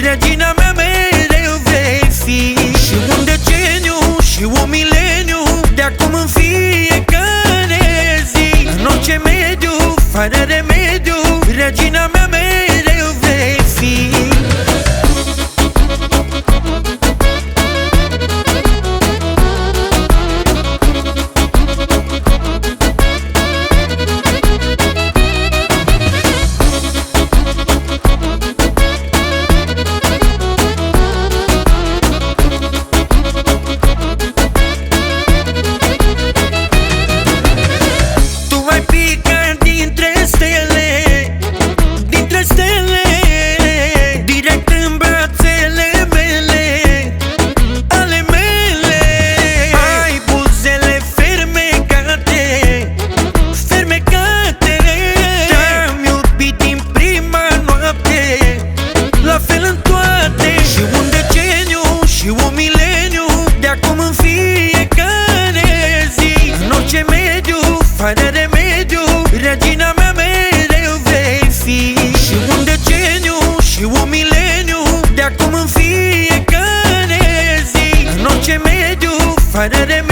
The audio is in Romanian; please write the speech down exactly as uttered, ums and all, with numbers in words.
regina mea mereu vei fi. Și un deceniu și un mileniu, de acum în fiecare zi, în orice mediu, fără remediu, regina mea mereu vei fi. Fără remediu, regina mea mereu vei fi. Și un deceniu și un mileniu, de acum în fiecare zi, în orice mediu, fără remediu.